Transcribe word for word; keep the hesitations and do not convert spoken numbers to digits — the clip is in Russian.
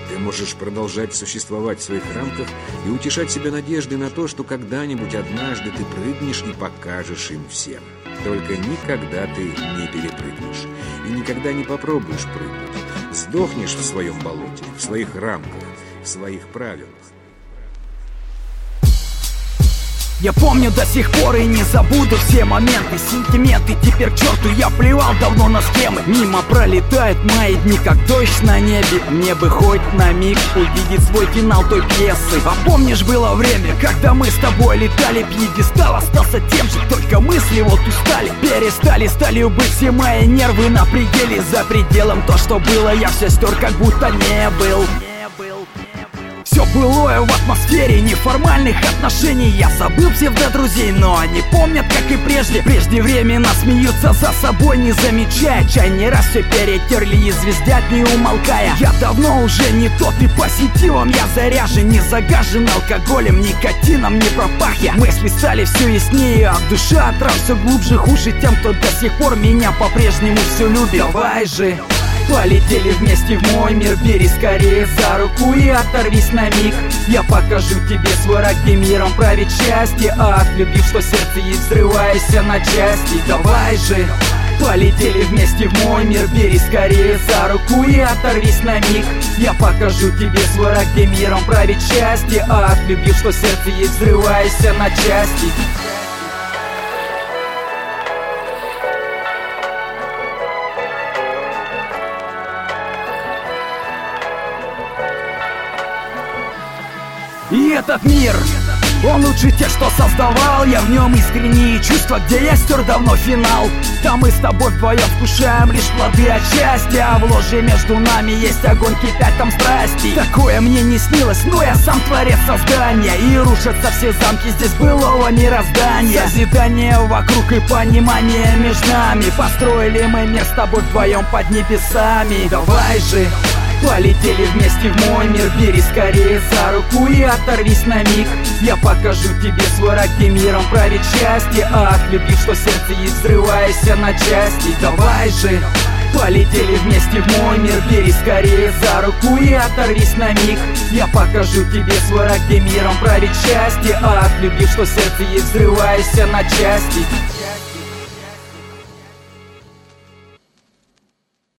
Ты можешь продолжать существовать в своих рамках и утешать себя надеждой на то, что когда-нибудь однажды ты прыгнешь и покажешь им всем. Только никогда ты не перепрыгнешь и никогда не попробуешь прыгнуть. Сдохнешь в своем болоте, в своих рамках, в своих правилах. Я помню до сих пор и не забуду все моменты, сентименты, теперь к черту я плевал давно на схемы. Мимо пролетают мои дни, как дождь на небе. Мне бы хоть на миг увидеть свой финал той пьесы. А помнишь, было время, когда мы с тобой летали, пьедестал остался тем же, только мысли вот устали. Перестали сталью быть все мои нервы на пределе. За пределом то, что было, я все стер, как будто не был. Все былое в атмосфере неформальных отношений. Я забыл псевдодрузей, но они помнят, как и прежде. Преждевременно смеются за собой, не замечая. Чай не раз все перетерли и звездят, не умолкая. Я давно уже не тот, и позитивом я заряжен. Не загажен алкоголем, никотином, не пропах я. Мысли стали все яснее, а душа от ран все глубже. Хуже тем, кто до сих пор меня по-прежнему все любит. Давай же, полетели вместе в мой мир, бери скорее за руку и оторвись на миг. Я покажу тебе свой рай, где миром правит счастье. А от любви, что сердце есть, взрывайся на части. Давай же, полетели вместе в мой мир, бери скорее за руку и оторвись на миг. Я покажу тебе свой рай, где миром правит счастье. А от любви, что сердце есть, взрывайся на части. И этот мир, он лучше тех, что создавал. Я в нем искренние чувства, где я стер давно финал. Там мы с тобой вдвоем вкушаем лишь плоды от счастья. А в ложе между нами есть огонь, кипят там страсти. Такое мне не снилось, но я сам творец создания. И рушатся все замки здесь былого мироздания. Созидание вокруг и понимание между нами. Построили мы мир с тобой вдвоем под небесами. Давай же, полетели вместе в мой мир, бери скорее за руку и оторвись на миг. Я покажу тебе свой рай, где миром правит счастье. А от любви, что сердце есть, взрывайся на части. Давай же, полетели вместе в мой мир, бери скорее за руку и оторвись на миг. Я покажу тебе свой рай, где миром правит счастье. А от любви, что сердце есть, взрывайся на части.